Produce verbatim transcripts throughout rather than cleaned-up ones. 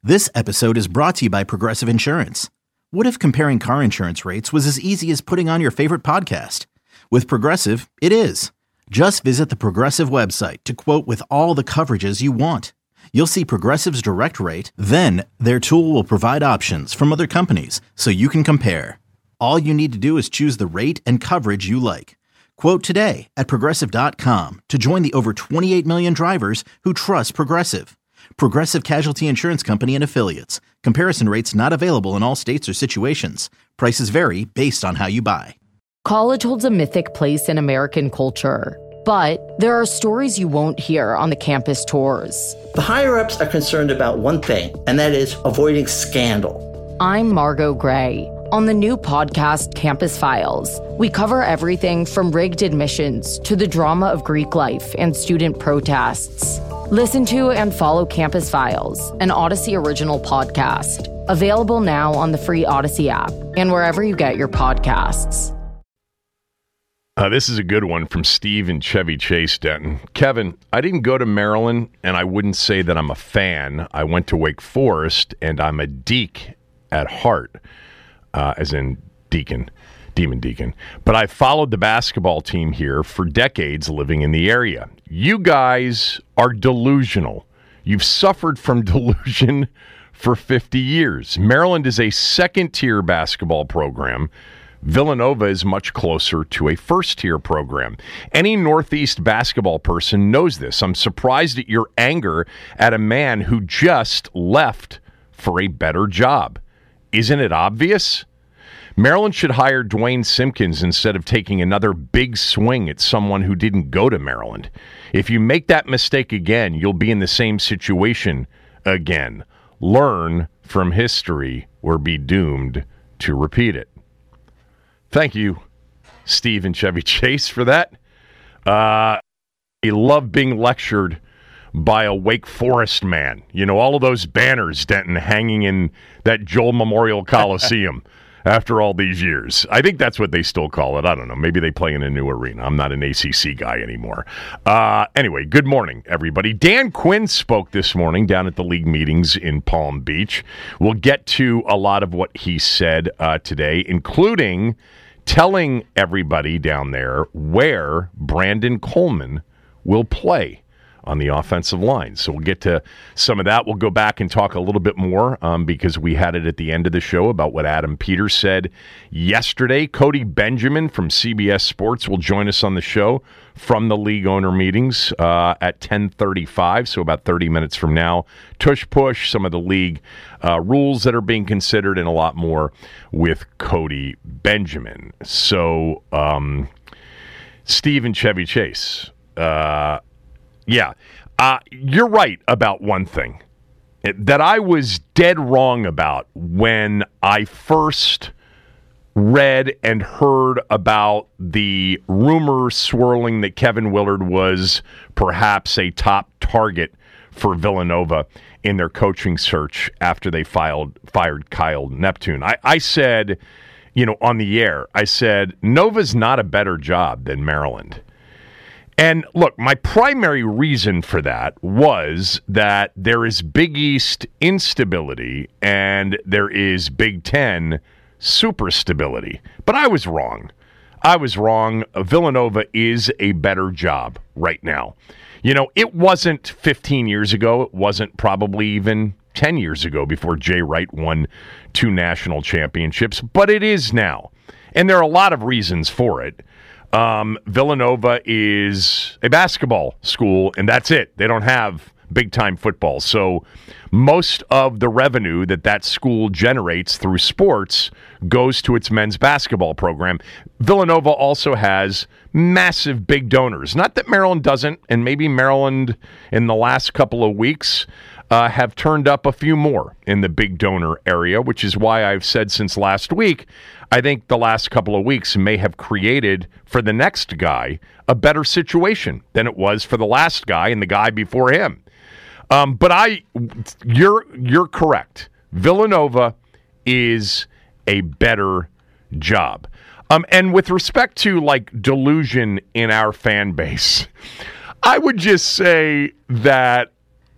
This episode is brought to you by Progressive Insurance. What if comparing car insurance rates was as easy as putting on your favorite podcast? With Progressive, it is. Just visit the Progressive website to quote with all the coverages you want. You'll see Progressive's direct rate, then their tool will provide options from other companies so you can compare. All you need to do is choose the rate and coverage you like. Quote today at progressive dot com to join the over twenty-eight million drivers who trust Progressive. Progressive Casualty Insurance Company and Affiliates. Comparison rates not available in all states or situations. Prices vary based on how you buy. College holds a mythic place in American culture, but there are stories you won't hear on the campus tours. The higher-ups are concerned about one thing, and that is avoiding scandal. I'm Margot Gray. On the new podcast, Campus Files, we cover everything from rigged admissions to the drama of Greek life and student protests. Listen to and follow Campus Files, an Odyssey original podcast. Available now on the free Odyssey app and wherever you get your podcasts. Uh, this is a good one from Steve in Chevy Chase, Denton. Kevin, I didn't go to Maryland, and I wouldn't say that I'm a fan. I went to Wake Forest, and I'm a Deke at heart, uh, as in Deacon, Demon Deacon. But I followed the basketball team here for decades living in the area. You guys are delusional. You've suffered from delusion for fifty years. Maryland is a second-tier basketball program. Villanova is much closer to a first-tier program. Any Northeast basketball person knows this. I'm surprised at your anger at a man who just left for a better job. Isn't it obvious? Maryland should hire Dwayne Simpkins instead of taking another big swing at someone who didn't go to Maryland. If you make that mistake again, you'll be in the same situation again. Learn from history or be doomed to repeat it. Thank you, Steve and Chevy Chase, for that. Uh, I love being lectured by a Wake Forest man. You know, all of those banners, Denton, hanging in that Joel Memorial Coliseum after all these years. I think that's what they still call it. I don't know. Maybe they play in a new arena. I'm not an A C C guy anymore. Uh, anyway, good morning, everybody. Dan Quinn spoke this morning down at the league meetings in Palm Beach. We'll get to a lot of what he said uh, today, including telling everybody down there where Brandon Coleman will play on the offensive line. So we'll get to some of that. We'll go back and talk a little bit more um, because we had it at the end of the show about what Adam Peters said yesterday. Cody Benjamin from C B S Sports will join us on the show from the league owner meetings uh, at ten thirty-five, so about thirty minutes from now. Tush push, some of the league uh, rules that are being considered, and a lot more with Cody Benjamin. So, um, Steve and Chevy Chase, uh, Yeah, uh, you're right about one thing that I was dead wrong about when I first read and heard about the rumor swirling that Kevin Willard was perhaps a top target for Villanova in their coaching search after they filed, fired Kyle Neptune. I, I said, you know, on the air, I said, Nova's not a better job than Maryland. And look, my primary reason for that was that there is Big East instability and there is Big Ten super stability. But I was wrong. I was wrong. Villanova is a better job right now. You know, it wasn't fifteen years ago. It wasn't probably even ten years ago before Jay Wright won two national championships. But it is now. And there are a lot of reasons for it. Um, Villanova is a basketball school, and that's it. They don't have big-time football. So most of the revenue that that school generates through sports goes to its men's basketball program. Villanova also has massive big donors. Not that Maryland doesn't, and maybe Maryland in the last couple of weeks uh, have turned up a few more in the big donor area, which is why I've said since last week, I think the last couple of weeks may have created for the next guy a better situation than it was for the last guy and the guy before him. Um, but I, you're you're correct. Villanova is a better job. Um, and with respect to like delusion in our fan base, I would just say that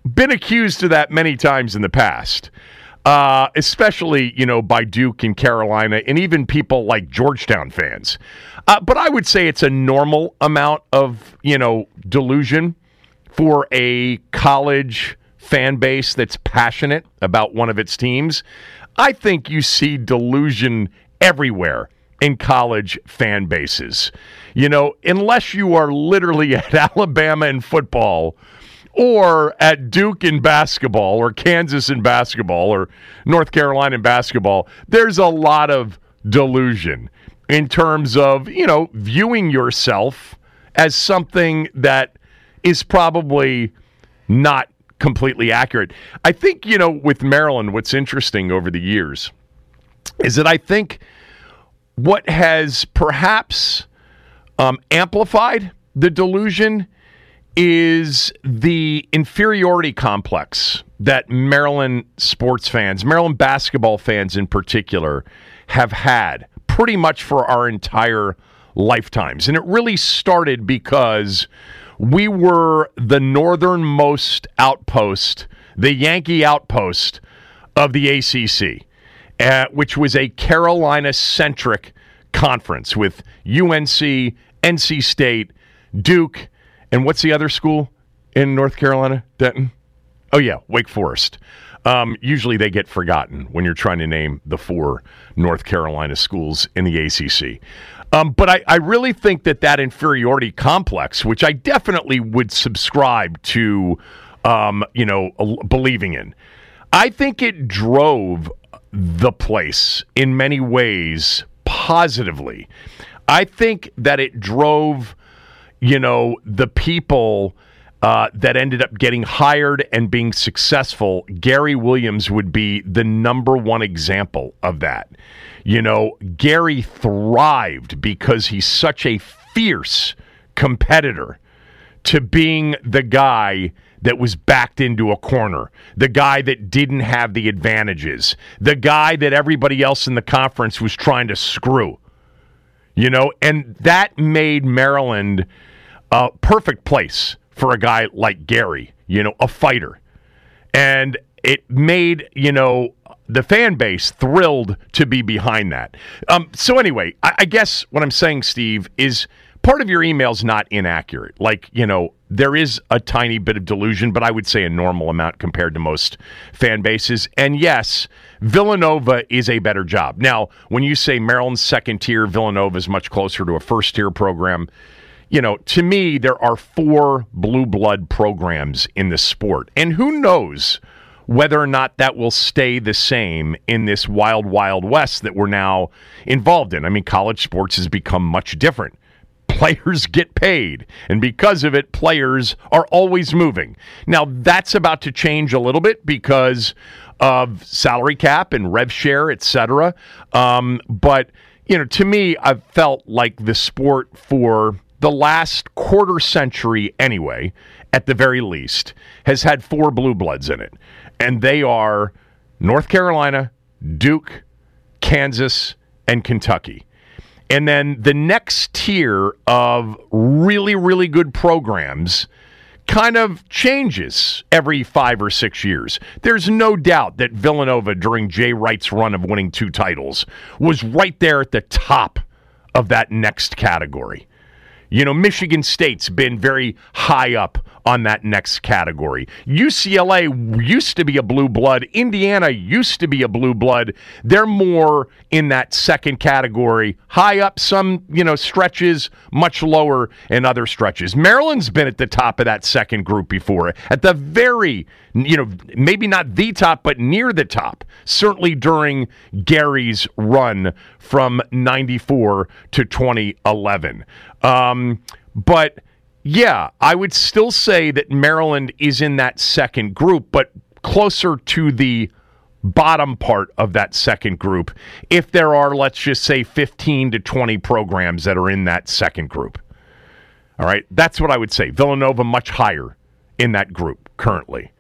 been accused of that many times in the past, uh, especially, you know, by Duke and Carolina and even people like Georgetown fans. Uh, but I would say it's a normal amount of, you know, delusion for a college fan base that's passionate about one of its teams. I think you see delusion everywhere in college fan bases. You know, unless you are literally at Alabama in football or at Duke in basketball or Kansas in basketball or North Carolina in basketball, there's a lot of delusion in terms of, you know, viewing yourself as something that is probably not completely accurate. I think, you know, with Maryland, what's interesting over the years is that I think what has perhaps um, amplified the delusion is the inferiority complex that Maryland sports fans, Maryland basketball fans in particular, have had pretty much for our entire lifetimes. And it really started because we were the northernmost outpost, the Yankee outpost of the A C C, uh, which was a Carolina-centric conference with U N C, N C State, Duke, and what's the other school in North Carolina, Denton? Oh, yeah, Wake Forest. Um, usually they get forgotten when you're trying to name the four North Carolina schools in the A C C. Um, but I, I really think that that inferiority complex, which I definitely would subscribe to, um, you know, believing in, I think it drove the place in many ways positively. I think that it drove, you know, the people uh, that ended up getting hired and being successful. Gary Williams would be the number one example of that. You know, Gary thrived because he's such a fierce competitor to being the guy that was backed into a corner, the guy that didn't have the advantages, the guy that everybody else in the conference was trying to screw. You know, and that made Maryland a perfect place for a guy like Gary, you know, a fighter. And it made, you know, the fan base thrilled to be behind that. Um, so anyway, I, I guess what I'm saying, Steve, is part of your email's not inaccurate. Like, you know, there is a tiny bit of delusion, but I would say a normal amount compared to most fan bases. And yes, Villanova is a better job. Now, when you say Maryland's second tier, Villanova is much closer to a first tier program. You know, to me, there are four blue blood programs in the sport. And who knows whether or not that will stay the same in this wild, wild west that we're now involved in. I mean, college sports has become much different. Players get paid, and because of it, players are always moving. Now, that's about to change a little bit because of salary cap and rev share, et cetera. Um, but, you know, to me, I've felt like the sport for the last quarter century anyway, at the very least, has had four blue bloods in it. And they are North Carolina, Duke, Kansas, and Kentucky. And then the next tier of really, really good programs kind of changes every five or six years. There's no doubt that Villanova, during Jay Wright's run of winning two titles, was right there at the top of that next category. You know, Michigan State's been very high up on that next category. U C L A used to be a blue blood. Indiana used to be a blue blood. They're more in that second category. High up some, you know, stretches, much lower in other stretches. Maryland's been at the top of that second group before. At the very, you know, maybe not the top, but near the top. Certainly during Gary's run from ninety-four to twenty eleven. Um, but yeah, I would still say that Maryland is in that second group, but closer to the bottom part of that second group if there are, let's just say, fifteen to twenty programs that are in that second group. All right, that's what I would say. Villanova much higher in that group currently.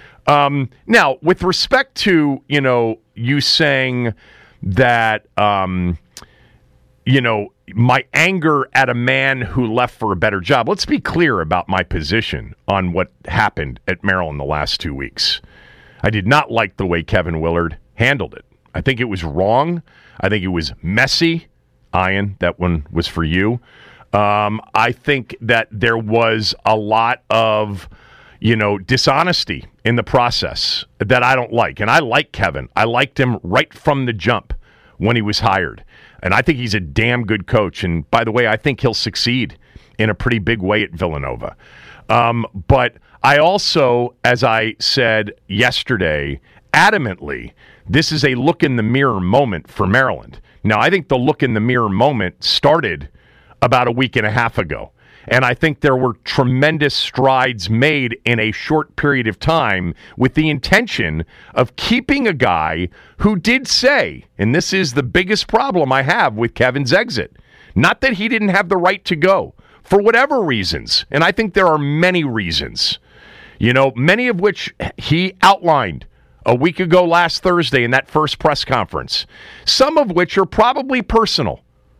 Um, now, with respect to, you know, you saying that, um, you know, my anger at a man who left for a better job. Let's be clear about my position on what happened at Maryland the last two weeks. I did not like the way Kevin Willard handled it. I think it was wrong. I think it was messy. Ian, that one was for you. Um, I think that there was a lot of, you know, dishonesty in the process that I don't like. And I like Kevin. I liked him right from the jump when he was hired. And I think he's a damn good coach. And by the way, I think he'll succeed in a pretty big way at Villanova. Um, but I also, as I said yesterday, adamantly, this is a look in the mirror moment for Maryland. Now, I think the look in the mirror moment started about a week and a half ago. And I think there were tremendous strides made in a short period of time with the intention of keeping a guy who did say, and this is the biggest problem I have with Kevin's exit, not that he didn't have the right to go, for whatever reasons, and I think there are many reasons, you know, many of which he outlined a week ago last Thursday in that first press conference, some of which are probably personal.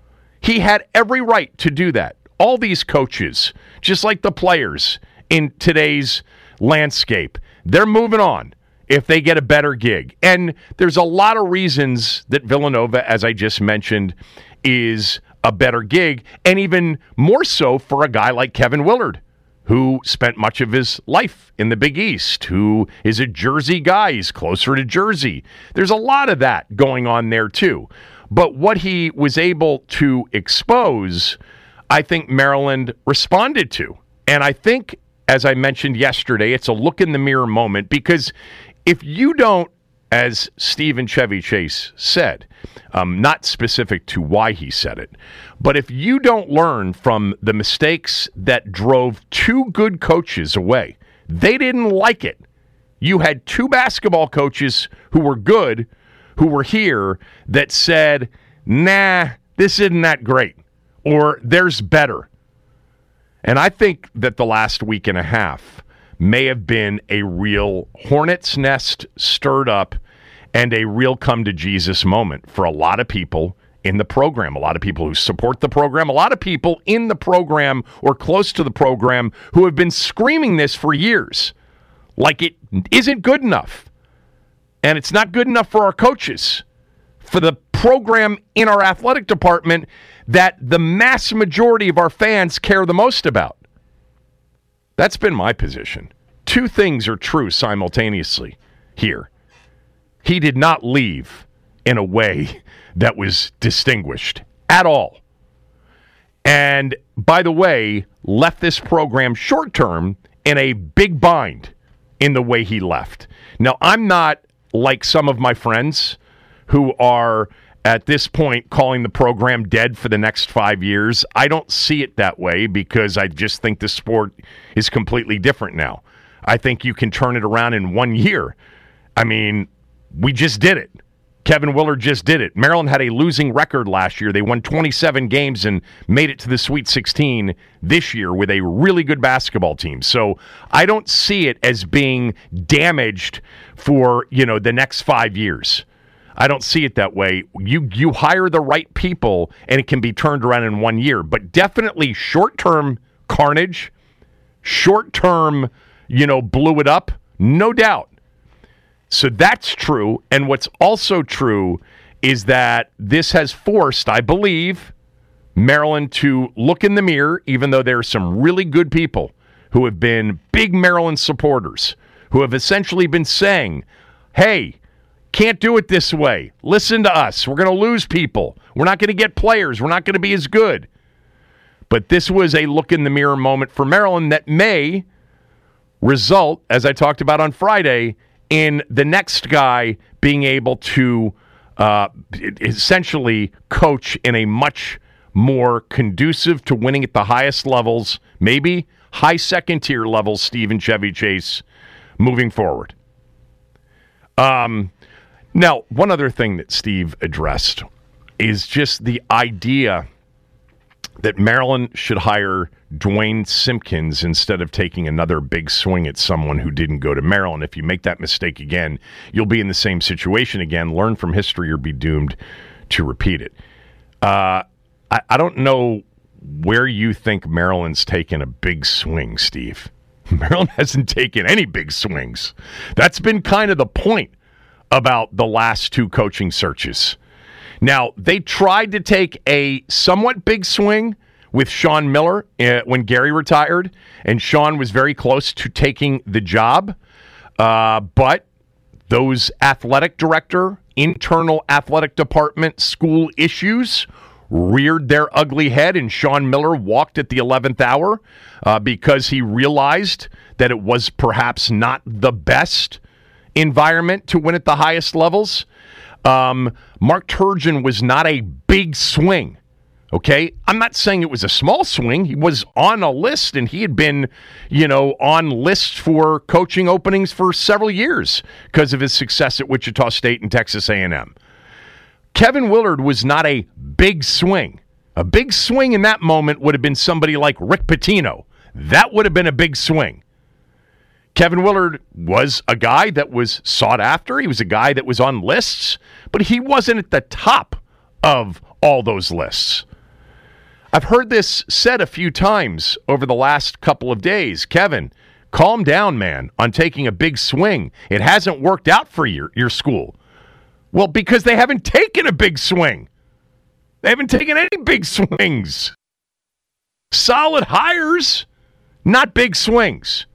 He had every right to do that. All these coaches, just like the players in today's landscape, they're moving on if they get a better gig. And there's a lot of reasons that Villanova, as I just mentioned, is a better gig, and even more so for a guy like Kevin Willard, who spent much of his life in the Big East, who is a Jersey guy. He's closer to Jersey. There's a lot of that going on there, too. But what he was able to expose, I think Maryland responded to. And I think, as I mentioned yesterday, it's a look in the mirror moment, because if you don't, as Steve Chevy Chase said, um, not specific to why he said it, but if you don't learn from the mistakes that drove two good coaches away, they didn't like it. You had two basketball coaches who were good, who were here, that said, nah, this isn't that great, or there's better. And I think that the last week and a half may have been a real hornet's nest stirred up and a real come-to-Jesus moment for a lot of people in the program, a lot of people who support the program, a lot of people in the program or close to the program who have been screaming this for years, like it isn't good enough. And it's not good enough for our coaches, for the program in our athletic department that the mass majority of our fans care the most about. That's been my position. Two things are true simultaneously here. He did not leave in a way that was distinguished at all. And, by the way, left this program short-term in a big bind in the way he left. Now, I'm not like some of my friends who are at this point calling the program dead for the next five years. I don't see it that way, because I just think the sport is completely different now. I think you can turn it around in one year. I mean, we just did it. Kevin Willard just did it. Maryland had a losing record last year. They won twenty-seven games and made it to the Sweet sixteen this year with a really good basketball team. So I don't see it as being damaged for, you know, the next five years. I don't see it that way. You you hire the right people and it can be turned around in one year. But definitely short-term carnage, short-term, you know, blew it up, no doubt. So that's true. And what's also true is that this has forced, I believe, Maryland to look in the mirror, even though there are some really good people who have been big Maryland supporters, who have essentially been saying, hey, can't do it this way. Listen to us. We're going to lose people. We're not going to get players. We're not going to be as good. But this was a look in the mirror moment for Maryland that may result, as I talked about on Friday, in the next guy being able to uh, essentially coach in a much more conducive to winning at the highest levels, maybe high second-tier levels, Steve Chevy Chase, moving forward. Um, now, one other thing that Steve addressed is just the idea that Maryland should hire Dwayne Simpkins instead of taking another big swing at someone who didn't go to Maryland. If you make that mistake again, you'll be in the same situation again. Learn from history or be doomed to repeat it. Uh, I, I don't know where you think Maryland's taken a big swing, Steve. Maryland hasn't taken any big swings. That's been kind of the point about the last two coaching searches. Now, they tried to take a somewhat big swing with Sean Miller uh, when Gary retired, and Sean was very close to taking the job. Uh, but those athletic director, internal athletic department, school issues reared their ugly head, and Sean Miller walked at the eleventh hour uh, because he realized that it was perhaps not the best environment to win at the highest levels. Um, Mark Turgeon was not a big swing, okay? I'm not saying it was a small swing. He was on a list, and he had been, you know, on lists for coaching openings for several years because of his success at Wichita State and Texas A and M. Kevin Willard was not a big swing. A big swing in that moment would have been somebody like Rick Pitino. That would have been a big swing. Kevin Willard was a guy that was sought after. He was a guy that was on lists, but he wasn't at the top of all those lists. I've heard this said a few times over the last couple of days. Kevin, calm down, man, on taking a big swing. It hasn't worked out for your, your school. Well, because they haven't taken a big swing. They haven't taken any big swings. Solid hires, not big swings.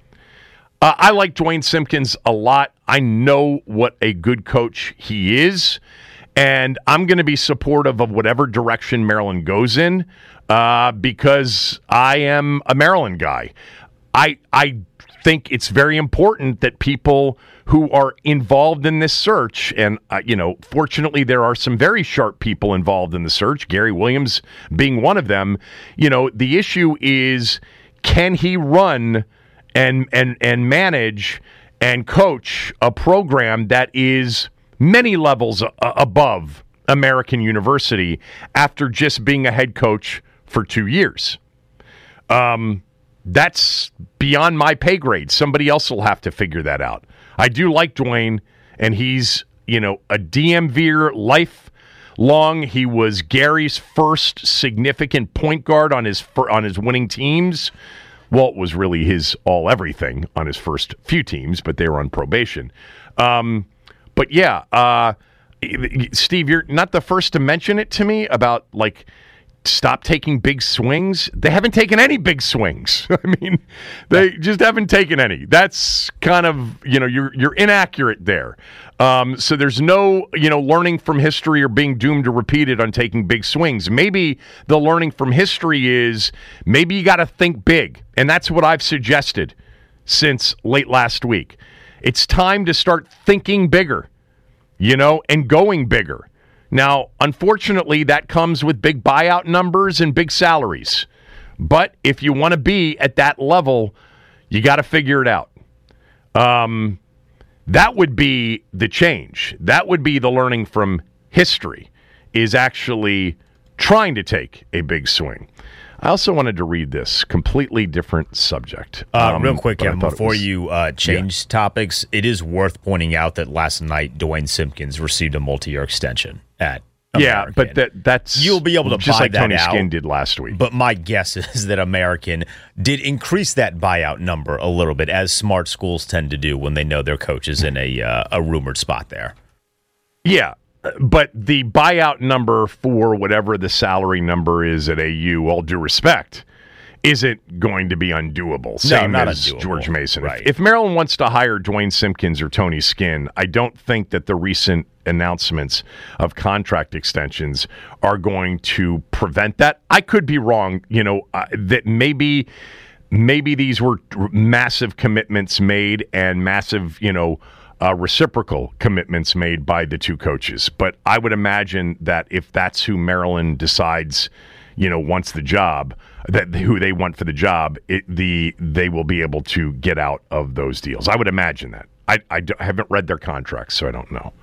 Uh, I like Dwayne Simpkins a lot. I know what a good coach he is, and I'm going to be supportive of whatever direction Maryland goes in uh, because I am a Maryland guy. I I think it's very important that people who are involved in this search, and, uh, you know, fortunately there are some very sharp people involved in the search, Gary Williams being one of them. You know, the issue is, can he run and and and manage and coach a program that is many levels a- above American University after just being a head coach for two years? Um, that's beyond my pay grade. Somebody else will have to figure that out. I do like Dwayne, and he's, you know, a D M V-er lifelong. He was Gary's first significant point guard on his on his winning teams. Well, it was really his all-everything on his first few teams, but they were on probation. Um, but, yeah, uh, Steve, you're not the first to mention it to me about, like, stop taking big swings. They haven't taken any big swings. I mean, they just haven't taken any. That's kind of, you know, you're you're inaccurate there. Um, so there's no, you know, learning from history or being doomed to repeat it on taking big swings. Maybe the learning from history is maybe you got to think big. And that's what I've suggested since late last week. It's time to start thinking bigger, you know, and going bigger. Now, unfortunately, that comes with big buyout numbers and big salaries. But if you want to be at that level, you got to figure it out. Um, that would be the change. That would be the learning from history, is actually trying to take a big swing. I also wanted to read this completely different subject. Uh, um, real quick, Kevin, before was, you uh, change yeah. topics, it is worth pointing out that last night Dwayne Simpkins received a multi-year extension at American. Yeah, but that that's you'll be able to just buy like that Tony out. Skinn did last week. But my guess is that American did increase that buyout number a little bit, as smart schools tend to do when they know their coach is in a uh, a rumored spot there. Yeah. But the buyout number for whatever the salary number is at A U, all due respect, isn't going to be undoable. Same no, not as undoable. George Mason. Right. If, if Maryland wants to hire Dwayne Simpkins or Tony Skinn, I don't think that the recent announcements of contract extensions are going to prevent that. I could be wrong, you know, uh, that maybe maybe these were massive commitments made and massive, you know, Uh, reciprocal commitments made by the two coaches. But I would imagine that if that's who Maryland decides, you know, wants the job, that who they want for the job, it, the they will be able to get out of those deals. I would imagine that. I, I, d- I haven't read their contracts, so I don't know.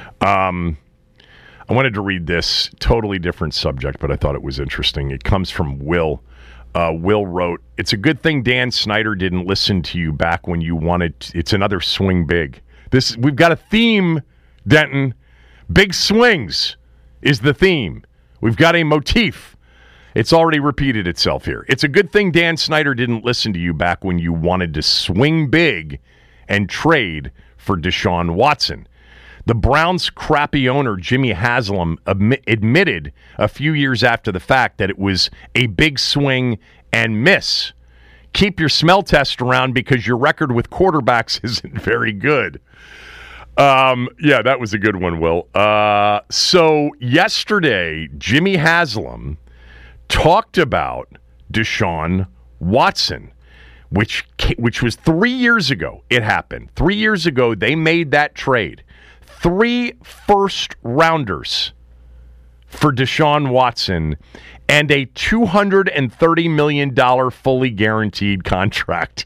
Um, I wanted to read this totally different subject, but I thought it was interesting. It comes from Will. Uh, Will wrote, "It's a good thing Dan Snyder didn't listen to you back when you wanted t- it's another swing big." This we've got a theme, Denton. Big swings is the theme. We've got a motif. It's already repeated itself here. It's a good thing Dan Snyder didn't listen to you back when you wanted to swing big and trade for Deshaun Watson. The Browns' crappy owner, Jimmy Haslam, admi- admitted a few years after the fact that it was a big swing and miss. Keep your smell test around because your record with quarterbacks isn't very good. Um, yeah, that was a good one, Will. Uh, so yesterday, Jimmy Haslam talked about Deshaun Watson, which which was three years ago. It happened. Three years ago, they made that trade. Three first-rounders for Deshaun Watson and a two hundred thirty million dollars fully guaranteed contract.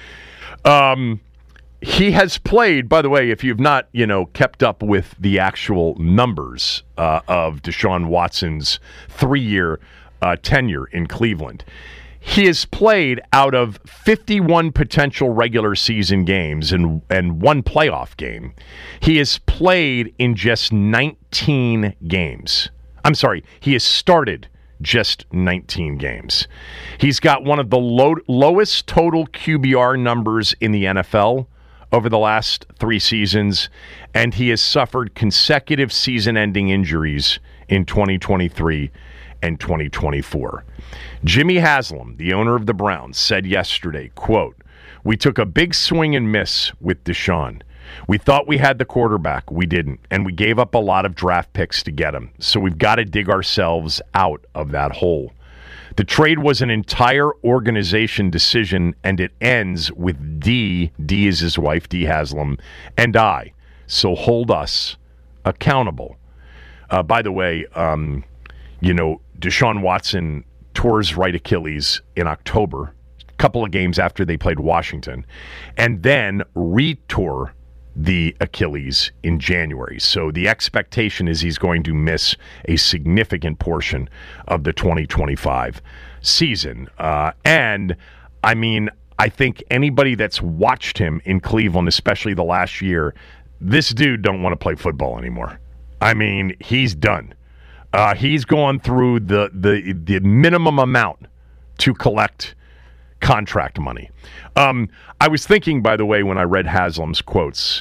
Um, he has played, by the way, if you've not, you know, kept up with the actual numbers uh, of Deshaun Watson's three-year uh, tenure in Cleveland, he has played out of fifty-one potential regular season games and, and one playoff game. He has played in just nineteen games. I'm sorry, he has started just nineteen games. He's got one of the low, lowest total Q B R numbers in the N F L over the last three seasons, and he has suffered consecutive season-ending injuries in twenty twenty-three and twenty twenty-four. Jimmy Haslam, the owner of the Browns, said yesterday, quote, "We took a big swing and miss with Deshaun. We thought we had the quarterback. We didn't. And we gave up a lot of draft picks to get him. So we've got to dig ourselves out of that hole. The trade was an entire organization decision, and it ends with D, D is his wife, D Haslam, and I. So hold us accountable." Uh, by the way, um, you know, Deshaun Watson tore his right Achilles in October, a couple of games after they played Washington, and then re-tore the Achilles in January. So the expectation is he's going to miss a significant portion of the twenty twenty-five season. Uh, and, I mean, I think anybody that's watched him in Cleveland, especially the last year, this dude don't want to play football anymore. I mean, he's done. Uh, he's gone through the, the, the minimum amount to collect contract money. Um, I was thinking, by the way, when I read Haslam's quotes,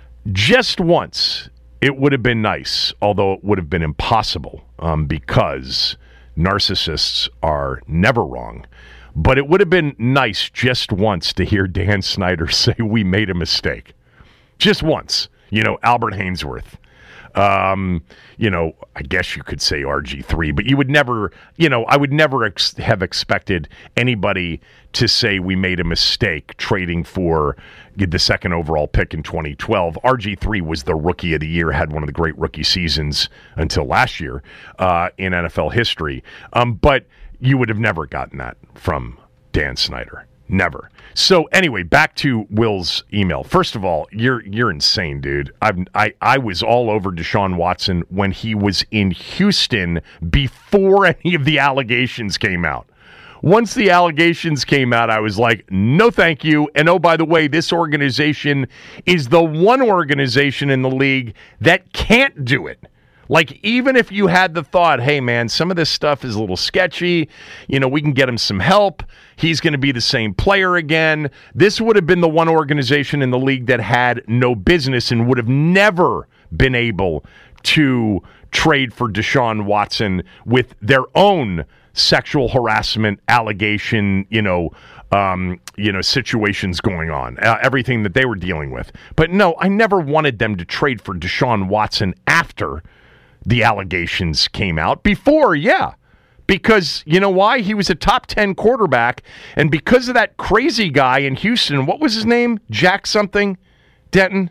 just once it would have been nice, although it would have been impossible um, because narcissists are never wrong. But it would have been nice just once to hear Dan Snyder say we made a mistake. Just once. You know, Albert Hainsworth. Um, you know, I guess you could say R G three, but you would never, you know, I would never ex- have expected anybody to say we made a mistake trading for the second overall pick in twenty twelve. R G three was the rookie of the year, had one of the great rookie seasons until last year uh, in N F L history. Um, but you would have never gotten that from Dan Snyder. Never. So anyway, back to Will's email. First of all, you're you're insane, dude. I've, I I was all over Deshaun Watson when he was in Houston before any of the allegations came out. Once the allegations came out, I was like, no thank you. And oh, by the way, this organization is the one organization in the league that can't do it. Like, even if you had the thought, hey, man, some of this stuff is a little sketchy, you know, we can get him some help, he's going to be the same player again, this would have been the one organization in the league that had no business and would have never been able to trade for Deshaun Watson with their own sexual harassment allegation, you know, um, you know, situations going on, uh, everything that they were dealing with. But no, I never wanted them to trade for Deshaun Watson after the allegations came out. Before, yeah, because you know why? He was a top ten quarterback, and because of that crazy guy in Houston, what was his name? Jack something? Denton?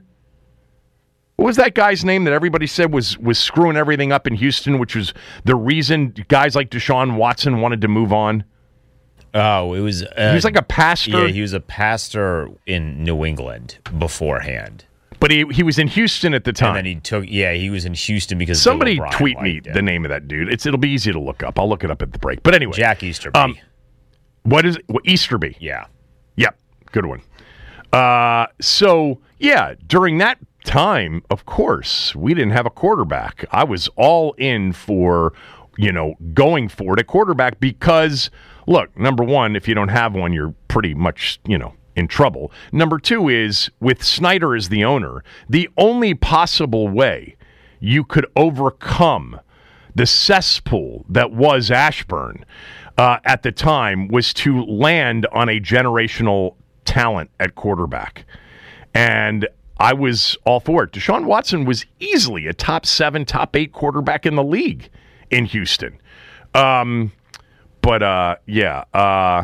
What was that guy's name that everybody said was was screwing everything up in Houston, which was the reason guys like Deshaun Watson wanted to move on? Oh, it was... Uh, he was like a pastor. Yeah, he was a pastor in New England beforehand. But he he was in Houston at the time. And then he took, yeah, he was in Houston because somebody Bill O'Brien tweet me liked him. the name of that dude. It's it'll be easy to look up. I'll look it up at the break. But anyway, Jack Easterby. Um, what is what, Easterby? Yeah. Yep. Good one. Uh, so yeah, during that time, of course, we didn't have a quarterback. I was all in for you know, going for it at quarterback because, look, number one, if you don't have one, you're pretty much, you know, in trouble. Number two is, with Snyder as the owner, the only possible way you could overcome the cesspool that was Ashburn uh, at the time was to land on a generational talent at quarterback. And I was all for it. Deshaun Watson was easily a top seven, top eight quarterback in the league in Houston. Um, but, uh, yeah, uh,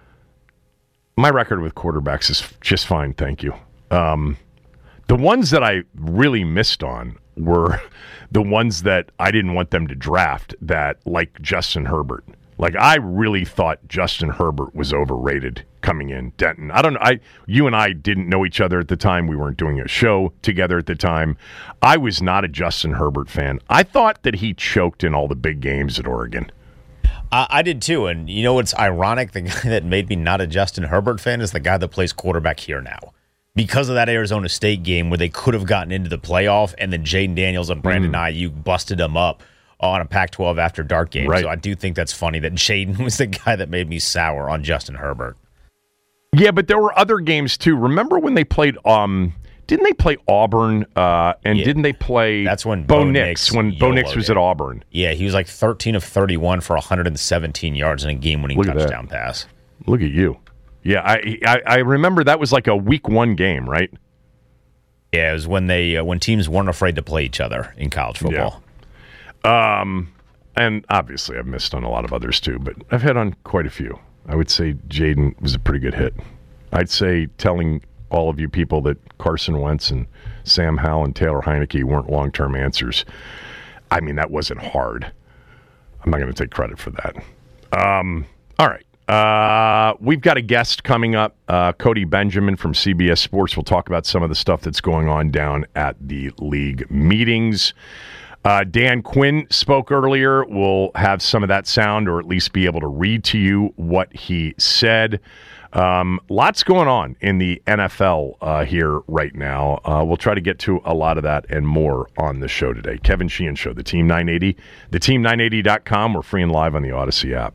my record with quarterbacks is just fine, thank you. Um, the ones that I really missed on were the ones that I didn't want them to draft, that like Justin Herbert. Like, I really thought Justin Herbert was overrated coming in, Denton. I don't know. I, you and I didn't know each other at the time. We weren't doing a show together at the time. I was not a Justin Herbert fan. I thought that he choked in all the big games at Oregon. Uh, I did too. And you know what's ironic? The guy that made me not a Justin Herbert fan is the guy that plays quarterback here now. Because of that Arizona State game where they could have gotten into the playoff, and then Jaden Daniels and Brandon mm. Ayuk busted them up on a Pac twelve after dark game. Right. So I do think that's funny that Jaden was the guy that made me sour on Justin Herbert. Yeah, but there were other games too. Remember when they played? Um, didn't they play Auburn? Uh, and yeah. didn't they play? That's when Bo, Bo Nix, Nix when Bo Nix was it. at Auburn. Yeah, he was like thirteen of thirty-one for one hundred seventeen yards in a game-winning touchdown pass. Look at you. Yeah, I, I I remember that was like a week one game, right? Yeah, it was when they uh, when teams weren't afraid to play each other in college football. Yeah. Um, and obviously I've missed on a lot of others too, but I've hit on quite a few. I would say Jaden was a pretty good hit. I'd say telling all of you people that Carson Wentz and Sam Howell and Taylor Heineke weren't long-term answers, I mean, that wasn't hard. I'm not going to take credit for that. Um, all right. Uh, we've got a guest coming up, uh, Cody Benjamin from C B S Sports. We'll talk about some of the stuff that's going on down at the league meetings. Uh, Dan Quinn spoke earlier. We'll have some of that sound, or at least be able to read to you what he said. Um, lots going on in the N F L uh, here right now. Uh, we'll try to get to a lot of that and more on the show today. Kevin Sheehan Show, the Team nine eighty, the team nine eighty dot com. We're free and live on the Odyssey app.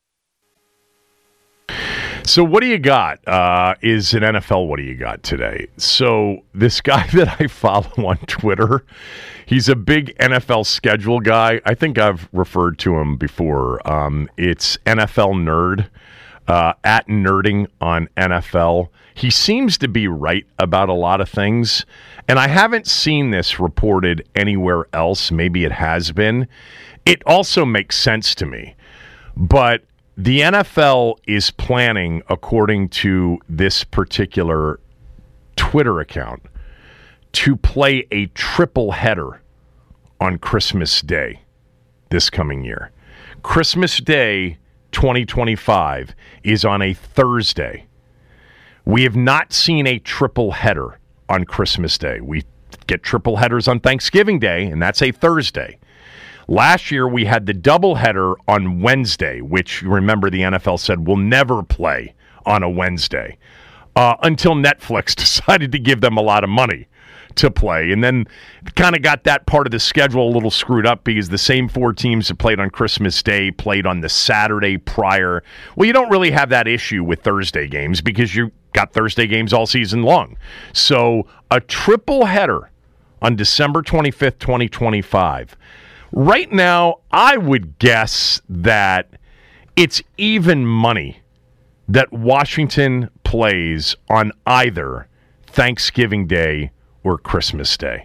So what do you got uh, is an N F L what do you got today? So this guy that I follow on Twitter, he's a big N F L schedule guy. I think I've referred to him before. Um, it's N F L Nerd, uh, at Nerding on N F L. He seems to be right about a lot of things, and I haven't seen this reported anywhere else. Maybe it has been. It also makes sense to me, but the N F L is planning, according to this particular Twitter account, to play a triple header on Christmas Day this coming year. Christmas Day twenty twenty-five is on a Thursday. We have not seen a triple header on Christmas Day. We get triple headers on Thanksgiving Day, and that's a Thursday. Last year, we had the doubleheader on Wednesday, which, remember, the N F L said will never play on a Wednesday uh, until Netflix decided to give them a lot of money to play. And then kind of got that part of the schedule a little screwed up because the same four teams that played on Christmas Day played on the Saturday prior. Well, you don't really have that issue with Thursday games because you got Thursday games all season long. So a triple header on December twenty-fifth, twenty twenty-five. Right now, I would guess that it's even money that Washington plays on either Thanksgiving Day or Christmas Day.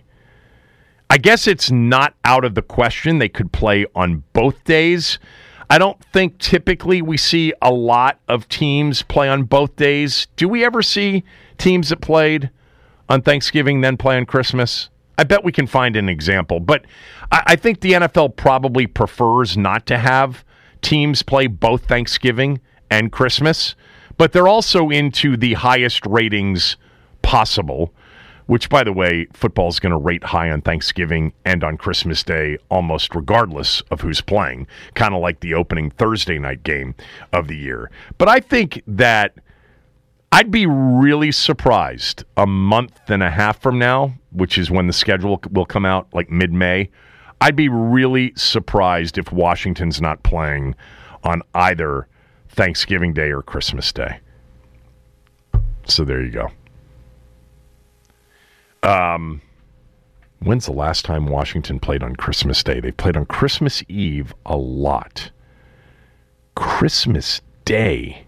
I guess it's not out of the question. They could play on both days. I don't think typically we see a lot of teams play on both days. Do we ever see teams that played on Thanksgiving then play on Christmas? I bet we can find an example, but I, I think the N F L probably prefers not to have teams play both Thanksgiving and Christmas, but they're also into the highest ratings possible, which, by the way, football is going to rate high on Thanksgiving and on Christmas Day almost regardless of who's playing, kind of like the opening Thursday night game of the year. But I think that I'd be really surprised a month and a half from now, which is when the schedule will come out, like mid-May. I'd be really surprised if Washington's not playing on either Thanksgiving Day or Christmas Day. So there you go. Um, when's the last time Washington played on Christmas Day? They played on Christmas Eve a lot. Christmas Day.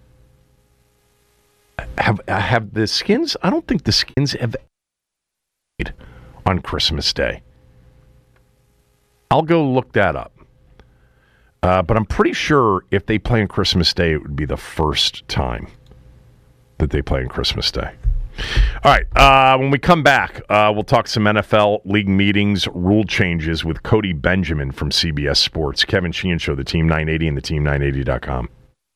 Have have the Skins? I don't think the Skins have played on Christmas Day. I'll go look that up. Uh, but I'm pretty sure if they play on Christmas Day, it would be the first time that they play on Christmas Day. All right. Uh, when we come back, uh, we'll talk some N F L league meetings, rule changes with Cody Benjamin from C B S Sports. Kevin Sheehan Show, the Team nine eighty and the team nine eighty dot com.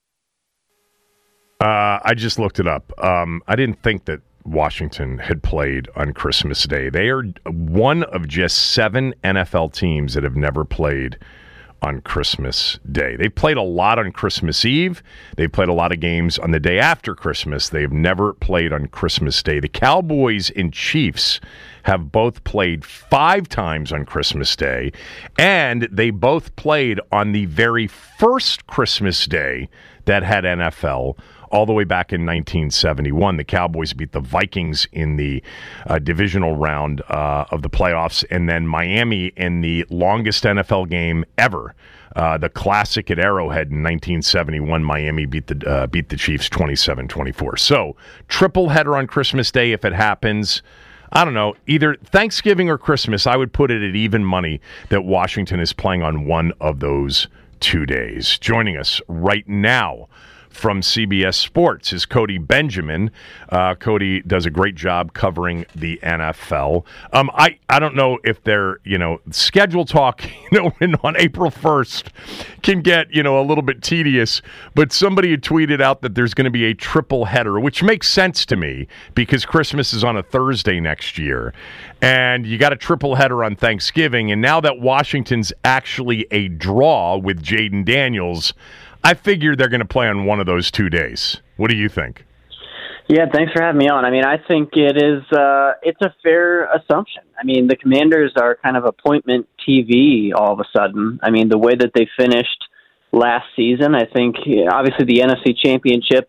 Uh, I just looked it up. Um, I didn't think that Washington had played on Christmas Day. They are one of just seven N F L teams that have never played on Christmas Day. They played a lot on Christmas Eve. They played a lot of games on the day after Christmas. They have never played on Christmas Day. The Cowboys and Chiefs have both played five times on Christmas Day, and they both played on the very first Christmas Day that had N F L all the way back in nineteen seventy-one. The Cowboys beat the Vikings in the uh, divisional round uh, of the playoffs, and then Miami in the longest N F L game ever. Uh, the classic at Arrowhead in nineteen seventy-one, Miami beat the uh, beat the Chiefs twenty-seven twenty-four. So, triple header on Christmas Day if it happens. I don't know, either Thanksgiving or Christmas, I would put it at even money that Washington is playing on one of those two days. Joining us right now from C B S Sports is Cody Benjamin. Uh, Cody does a great job covering the N F L. Um, I, I don't know if they're, you know, schedule talk, you know, on April first can get, you know, a little bit tedious, but somebody had tweeted out that there's going to be a triple header, which makes sense to me because Christmas is on a Thursday next year. And you got a triple header on Thanksgiving. And now that Washington's actually a draw with Jaden Daniels, I figure they're going to play on one of those two days. What do you think? Yeah, thanks for having me on. I mean, I think it is uh, it's a fair assumption. I mean, the Commanders are kind of appointment T V all of a sudden. I mean, the way that they finished last season, I think, obviously the N F C Championship,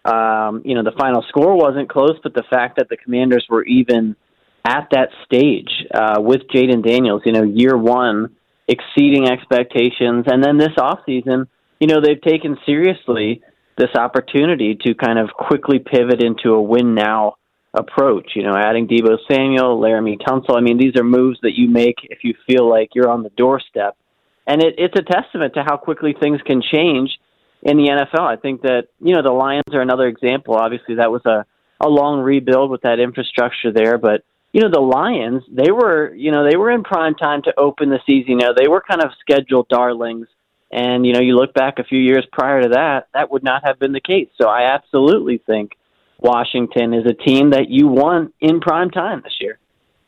um, you know, the final score wasn't close, but the fact that the Commanders were even at that stage uh, with Jaden Daniels, you know, year one, exceeding expectations, and then this offseason, you know, they've taken seriously this opportunity to kind of quickly pivot into a win-now approach, you know, adding Deebo Samuel, Laramie Tunsil. I mean, these are moves that you make if you feel like you're on the doorstep. And it, it's a testament to how quickly things can change in the N F L. I think that, you know, the Lions are another example. Obviously, that was a, a long rebuild with that infrastructure there. But, you know, the Lions, they were, you know, they were in prime time to open the season. You know, they were kind of scheduled darlings. And, you know, you look back a few years prior to that, that would not have been the case. So I absolutely think Washington is a team that you want in prime time this year.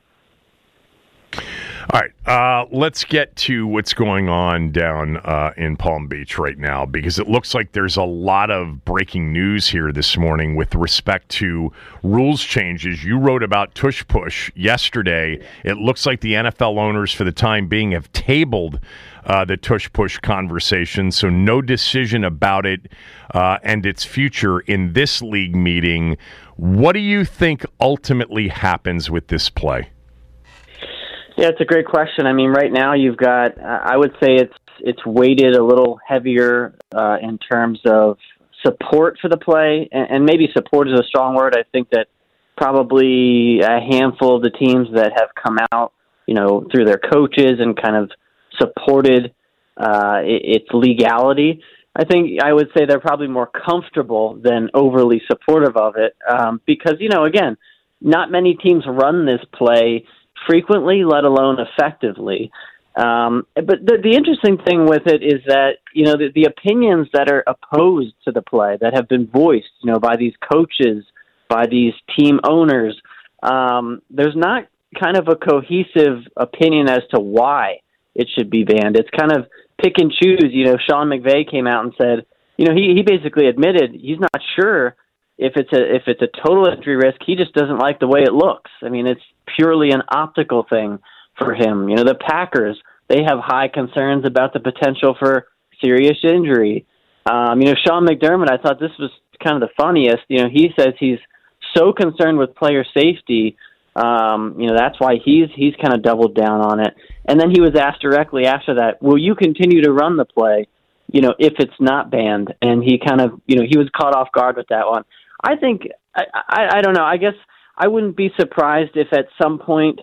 All right, uh, let's get to what's going on down uh, in Palm Beach right now, because it looks like there's a lot of breaking news here this morning with respect to rules changes. You wrote about tush push yesterday. It looks like the N F L owners, for the time being, have tabled uh, the tush push conversation, so no decision about it uh, and its future in this league meeting. What do you think ultimately happens with this play? Yeah, it's a great question. I mean, right now you've got, uh, I would say it's it's weighted a little heavier uh, in terms of support for the play, and, and maybe support is a strong word. I think that probably a handful of the teams that have come out, you know, through their coaches and kind of supported uh, its legality, I think I would say they're probably more comfortable than overly supportive of it um, because, you know, again, not many teams run this play frequently, let alone effectively. Um, but the, the interesting thing with it is that, you know, the, the opinions that are opposed to the play that have been voiced, you know, by these coaches, by these team owners, um, there's not kind of a cohesive opinion as to why it should be banned. It's kind of pick and choose. You know, Sean McVay came out and said, you know, he, he basically admitted he's not sure if it's a if it's a total injury risk. He just doesn't like the way it looks. I mean, it's purely an optical thing for him. You know, the Packers, they have high concerns about the potential for serious injury. Um, you know, Sean McDermott, I thought this was kind of the funniest. You know, he says he's so concerned with player safety. Um, you know, that's why he's he's kind of doubled down on it. And then he was asked directly after that, will you continue to run the play, you know, if it's not banned? And he kind of, you know, he was caught off guard with that one. I think, I, I, I don't know, I guess I wouldn't be surprised if at some point,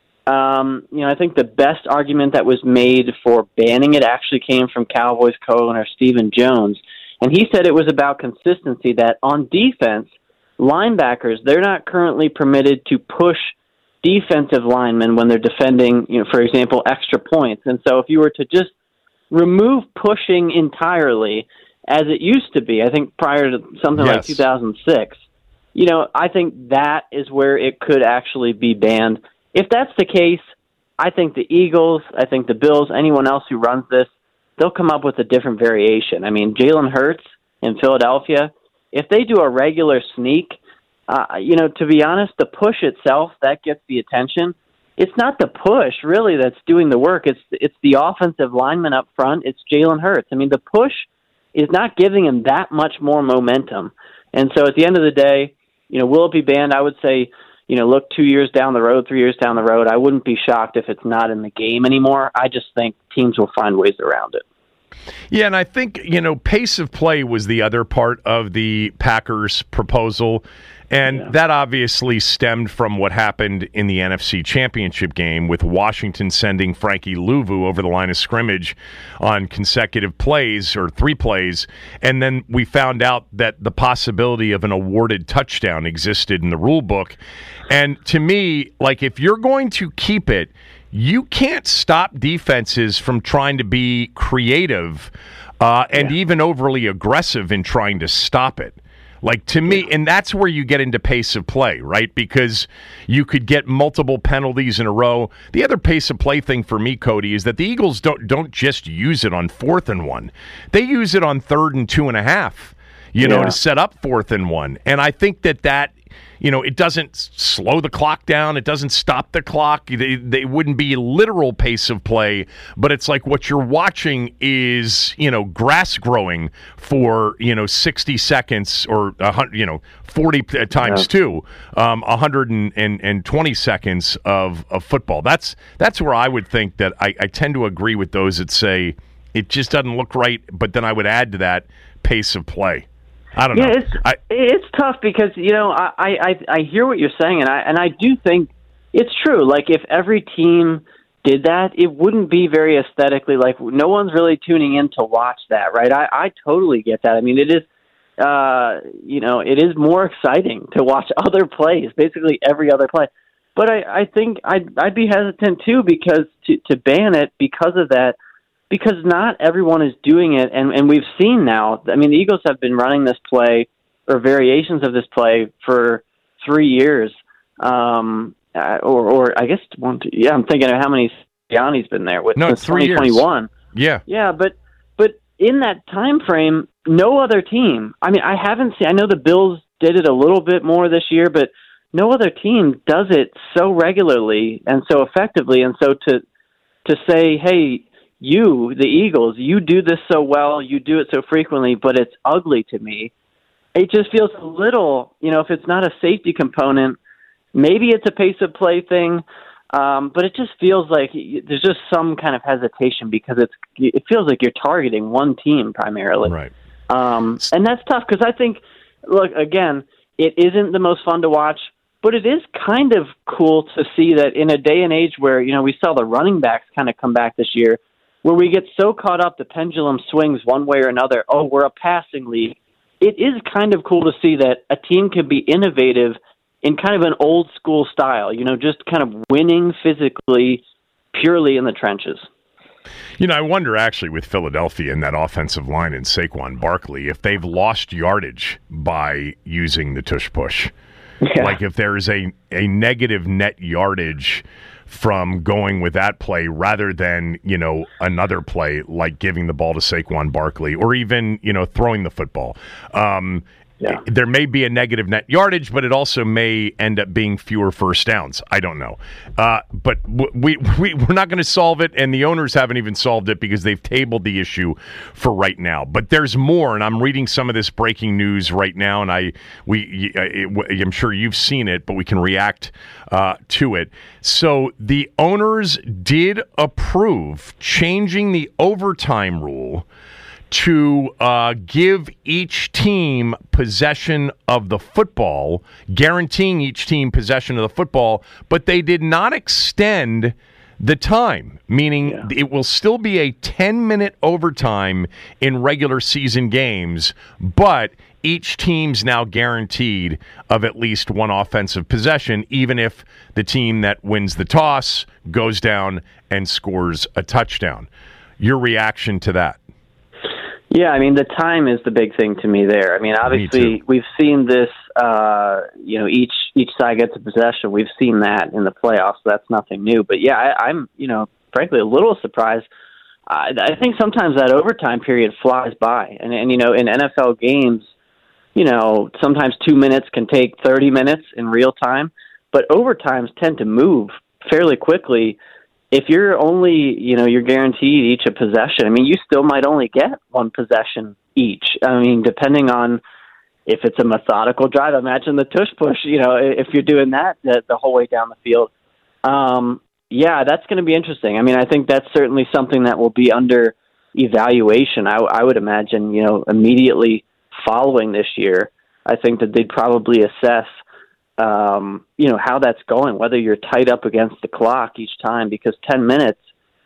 um, you know, I think the best argument that was made for banning it actually came from Cowboys co-owner Stephen Jones. And he said it was about consistency, that on defense, linebackers, they're not currently permitted to push defensive linemen when they're defending, you know, for example, extra points. And so if you were to just remove pushing entirely, as it used to be, I think prior to something yes. like two thousand six, you know, I think that is where it could actually be banned. If that's the case, I think the Eagles, I think the Bills, anyone else who runs this, they'll come up with a different variation. I mean, Jalen Hurts in Philadelphia, if they do a regular sneak, uh, you know, to be honest, the push itself, that gets the attention. It's not the push, really, that's doing the work. It's it's the offensive lineman up front. It's Jalen Hurts. I mean, the push is not giving him that much more momentum. And so at the end of the day, you know, will it be banned? I would say, you know, look two years down the road, three years down the road, I wouldn't be shocked if it's not in the game anymore. I just think teams will find ways around it. Yeah, and I think, you know, pace of play was the other part of the Packers' proposal, and yeah. that obviously stemmed from what happened in the N F C Championship game with Washington sending Frankie Louvu over the line of scrimmage on consecutive plays, or three plays, and then we found out that the possibility of an awarded touchdown existed in the rule book. And to me, like, if you're going to keep it, you can't stop defenses from trying to be creative uh, and yeah. even overly aggressive in trying to stop it. Like, to me, yeah. and that's where you get into pace of play, right? Because you could get multiple penalties in a row. The other pace of play thing for me, Cody, is that the Eagles don't don't just use it on fourth and one. They use it on third and two and a half, you yeah. know, to set up fourth and one. And I think that that, you know, it doesn't slow the clock down. It doesn't stop the clock. They, they wouldn't be literal pace of play, but it's like what you're watching is, you know, grass growing for, you know, sixty seconds or, one hundred, you know, forty times yeah. two, um, one hundred twenty seconds of, of football. That's that's where I would think that I, I tend to agree with those that say it just doesn't look right, but then I would add to that pace of play. I don't yeah, know. It's, I, it's tough because, you know, I, I, I hear what you're saying, and I and I do think it's true. Like, if every team did that, it wouldn't be very aesthetically, like, no one's really tuning in to watch that, right? I, I totally get that. I mean, it is, uh, you know, it is more exciting to watch other plays, basically every other play. But I, I think I'd, I'd be hesitant, too, because to, to ban it because of that, because not everyone is doing it, and, and we've seen now, I mean, the Eagles have been running this play, or variations of this play, for three years, um, uh, or, or I guess, one, two, yeah, I'm thinking of how many Sirianni's been there with no, since three twenty twenty-one. Years. Yeah. Yeah, but, but in that time frame, no other team, I mean, I haven't seen, I know the Bills did it a little bit more this year, but no other team does it so regularly and so effectively, and so to to say, hey, you, the Eagles, you do this so well, you do it so frequently, but it's ugly to me. It just feels a little, you know, if it's not a safety component, maybe it's a pace of play thing, um, but it just feels like there's just some kind of hesitation because it's it feels like you're targeting one team primarily. Right. Um, and that's tough because I think, look, again, it isn't the most fun to watch, but it is kind of cool to see that in a day and age where, you know, we saw the running backs kind of come back this year, where we get so caught up, the pendulum swings one way or another. Oh, we're a passing league. It is kind of cool to see that a team can be innovative in kind of an old school style, you know, just kind of winning physically, purely in the trenches. You know, I wonder actually with Philadelphia and that offensive line and Saquon Barkley, if they've lost yardage by using the tush push. Yeah. Like if there is a, a negative net yardage from going with that play rather than, you know, another play like giving the ball to Saquon Barkley or even, you know, throwing the football. Um, Yeah. There may be a negative net yardage, but it also may end up being fewer first downs. I don't know. Uh, but we, we, we're not going to solve it, and the owners haven't even solved it because they've tabled the issue for right now. But there's more, and I'm reading some of this breaking news right now, and I we it, I'm sure you've seen it, but we can react uh, to it. So the owners did approve changing the overtime rule to uh, give each team possession of the football, guaranteeing each team possession of the football, but they did not extend the time, meaning yeah. it will still be a ten-minute overtime in regular season games, but each team's now guaranteed of at least one offensive possession, even if the team that wins the toss goes down and scores a touchdown. Your reaction to that? Yeah, I mean, the time is the big thing to me there. I mean, obviously, we've seen this, uh, you know, each each side gets a possession. We've seen that in the playoffs, so that's nothing new. But, yeah, I, I'm, you know, frankly, a little surprised. I, I think sometimes that overtime period flies by. And, and, you know, in N F L games, you know, sometimes two minutes can take thirty minutes in real time. But overtimes tend to move fairly quickly. If you're only, you know, you're guaranteed each a possession, I mean, you still might only get one possession each. I mean, depending on if it's a methodical drive, imagine the tush push, you know, if you're doing that the, the whole way down the field. Um, yeah, that's going to be interesting. I mean, I think that's certainly something that will be under evaluation. I, I would imagine, you know, immediately following this year, I think that they'd probably assess Um, you know, how that's going, whether you're tied up against the clock each time, because ten minutes,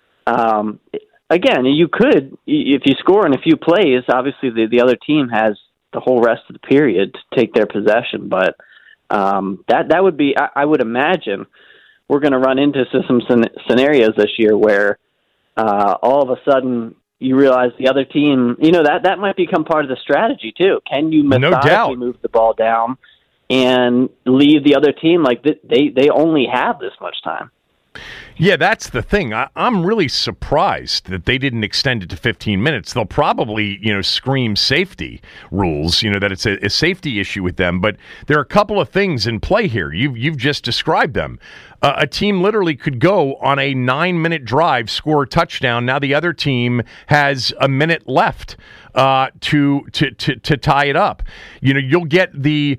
um, again, you could, if you score in a few plays, obviously the, the other team has the whole rest of the period to take their possession. But um, that, that would be, I, I would imagine we're going to run into some scenarios this year where uh, all of a sudden you realize the other team, you know, that, that might become part of the strategy too. Can you methodically no doubt. move the ball down and leave the other team like they they only have this much time? Yeah, that's the thing. I, I'm really surprised that they didn't extend it to fifteen minutes. They'll probably, you know, scream safety rules, you know, that it's a, a safety issue with them. But there are a couple of things in play here. You've, you've just described them. Uh, a team literally could go on a nine-minute drive, score a touchdown. Now the other team has a minute left uh, to, to to to tie it up. You know, you'll get the.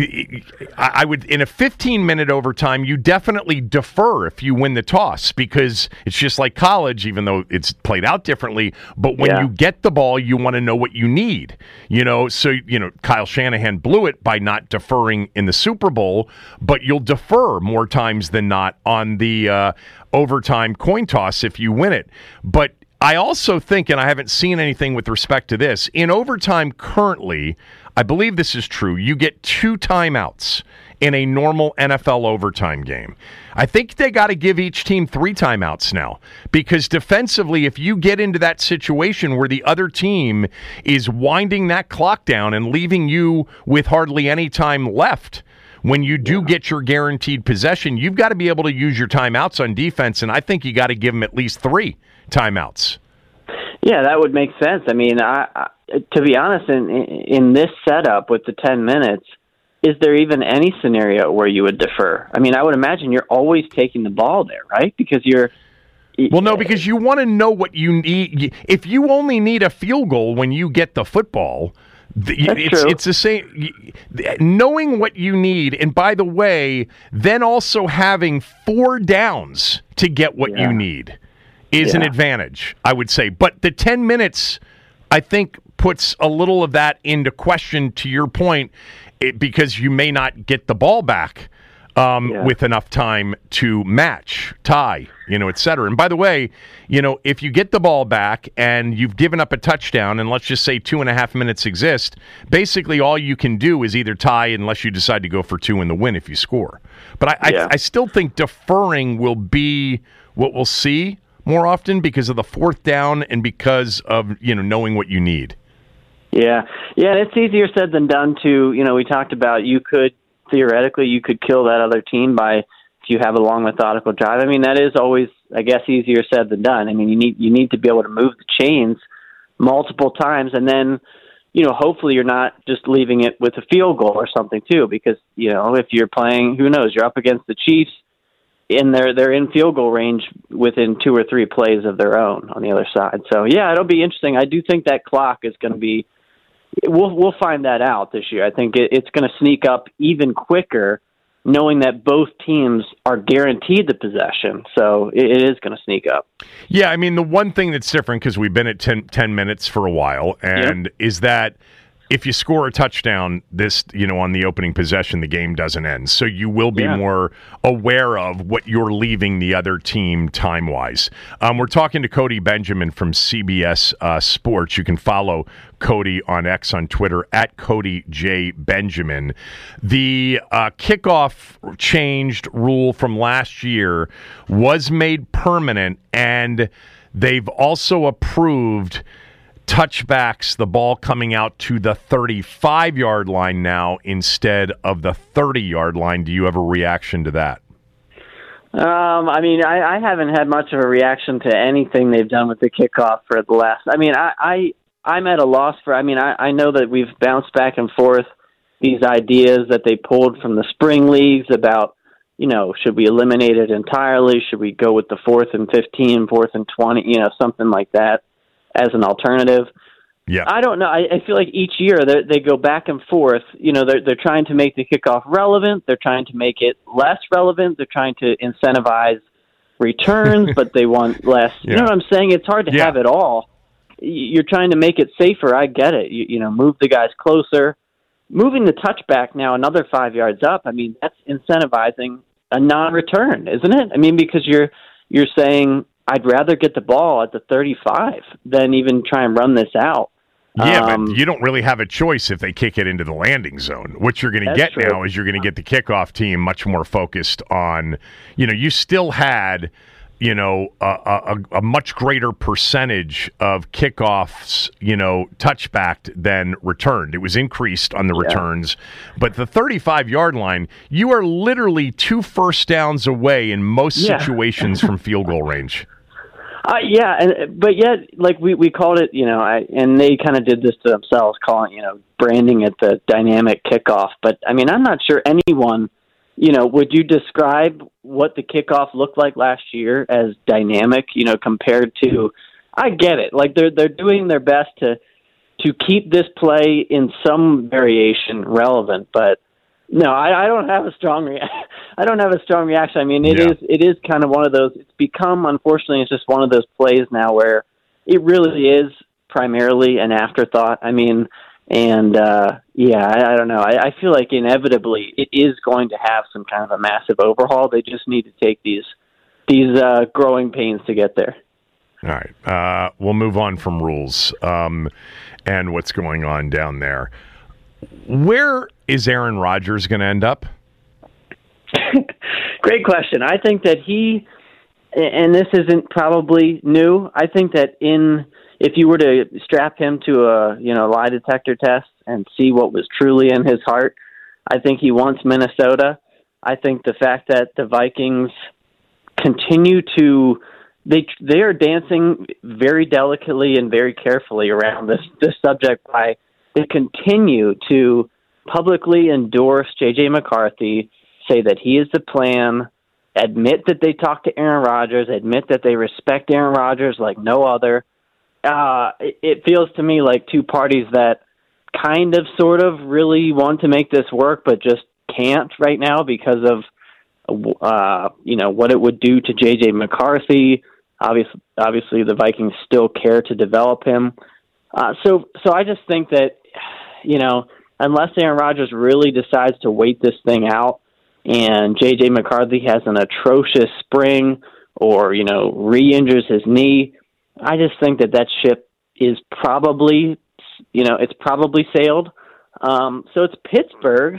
I would in a fifteen-minute overtime. You definitely defer if you win the toss because it's just like college, even though it's played out differently. But when yeah. you get the ball, you want to know what you need. You know, so you know Kyle Shanahan blew it by not deferring in the Super Bowl, but you'll defer more times than not on the uh, overtime coin toss if you win it. But I also think, and I haven't seen anything with respect to this, in overtime currently, I believe this is true, you get two timeouts in a normal N F L overtime game. I think they got to give each team three timeouts now because defensively, if you get into that situation where the other team is winding that clock down and leaving you with hardly any time left, when you do yeah. get your guaranteed possession, you've got to be able to use your timeouts on defense, and I think you got to give them at least three timeouts. Yeah, that would make sense. I mean, I, I, to be honest, in in this setup with the ten minutes, is there even any scenario where you would defer? I mean, I would imagine you're always taking the ball there, right? Because you're... Well, no, because you want to know what you need. If you only need a field goal when you get the football... That's it's true. it's the same. Knowing what you need, and by the way, then also having four downs to get what yeah. you need is yeah. an advantage, I would say. But the ten minutes, I think, puts a little of that into question. To your point, it, because you may not get the ball back um, yeah. with enough time to match, tie, you know, et cetera. And by the way, you know, if you get the ball back and you've given up a touchdown, and let's just say two and a half minutes exist, basically all you can do is either tie unless you decide to go for two in the win if you score. But I, yeah. I, I still think deferring will be what we'll see more often because of the fourth down and because of, you know, knowing what you need. Yeah. Yeah, it's easier said than done to, you know, we talked about you could, theoretically, you could kill that other team by if you have a long methodical drive. I mean, that is always, I guess, easier said than done. I mean, you need you need to be able to move the chains multiple times, and then you know, hopefully you're not just leaving it with a field goal or something too, because, you know, if you're playing, who knows, you're up against the Chiefs and they're, they're in field goal range within two or three plays of their own on the other side. So yeah, it'll be interesting. I do think that clock is going to be, we'll, we'll find that out this year. I think it, it's going to sneak up even quicker, knowing that both teams are guaranteed the possession. So it, it is going to sneak up. Yeah, I mean, the one thing that's different, because we've been at ten, ten minutes for a while, and yep. is that if you score a touchdown, this, you know, on the opening possession, the game doesn't end. So you will be yeah. more aware of what you're leaving the other team time-wise. Um, we're talking to Cody Benjamin from C B S uh, Sports. You can follow Cody on X on Twitter, at Cody J. Benjamin. The uh, kickoff changed rule from last year was made permanent, and they've also approved touchbacks, the ball coming out to the thirty-five-yard line now instead of the thirty-yard line. Do you have a reaction to that? Um, I mean, I, I haven't had much of a reaction to anything they've done with the kickoff for the last. I mean, I, I I'm at a loss for. I mean, I, I know that we've bounced back and forth these ideas that they pulled from the spring leagues about, you know, should we eliminate it entirely? Should we go with the fourth and fifteen, fourth and twenty? You know, something like that as an alternative. Yeah, I don't know. I, I feel like each year they go back and forth. You know, they're they're trying to make the kickoff relevant. They're trying to make it less relevant. They're trying to incentivize returns, but they want less. Yeah. You know what I'm saying? It's hard to yeah. have it all. You're trying to make it safer. I get it. You, you know, move the guys closer. Moving the touchback now another five yards up. I mean, that's incentivizing a non-return, isn't it? I mean, because you're you're saying, I'd rather get the ball at the thirty-five than even try and run this out. Yeah, um, but you don't really have a choice if they kick it into the landing zone. What you're going to get true. now is you're going to get the kickoff team much more focused on, you know, you still had, you know, a, a, a much greater percentage of kickoffs, you know, touchbacked than returned. It was increased on the yeah. returns. But the thirty-five-yard line, you are literally two first downs away in most yeah. situations from field goal range. Uh, yeah, and but yet, like we, we called it, you know, I, and they kind of did this to themselves, calling, you know, branding it the dynamic kickoff. But I mean, I'm not sure anyone, you know, would you describe what the kickoff looked like last year as dynamic? You know, compared to, I get it, like they're they're doing their best to to keep this play in some variation relevant, but. No, I, I don't have a strong rea- I don't have a strong reaction. I mean, it yeah. is it is kind of one of those. It's become, unfortunately, it's just one of those plays now where it really is primarily an afterthought. I mean, and uh, yeah, I, I don't know. I, I feel like inevitably it is going to have some kind of a massive overhaul. They just need to take these these uh, growing pains to get there. All right, uh, we'll move on from rules um, and what's going on down there. Where is Aaron Rodgers going to end up? Great question. I think that he, and this isn't probably new, I think that in if you were to strap him to a you know lie detector test and see what was truly in his heart, I think he wants Minnesota. I think the fact that the Vikings continue to they they are dancing very delicately and very carefully around this this subject by they continue to publicly endorse J J McCarthy, say that he is the plan, admit that they talked to Aaron Rodgers, admit that they respect Aaron Rodgers like no other. Uh, it, it feels to me like two parties that kind of sort of really want to make this work but just can't right now because of uh, you know what it would do to J J McCarthy. Obviously, obviously the Vikings still care to develop him. Uh, so, so I just think that, you know, unless Aaron Rodgers really decides to wait this thing out and J J McCarthy has an atrocious spring or, you know, re-injures his knee, I just think that that ship is probably, you know, it's probably sailed. Um, so it's Pittsburgh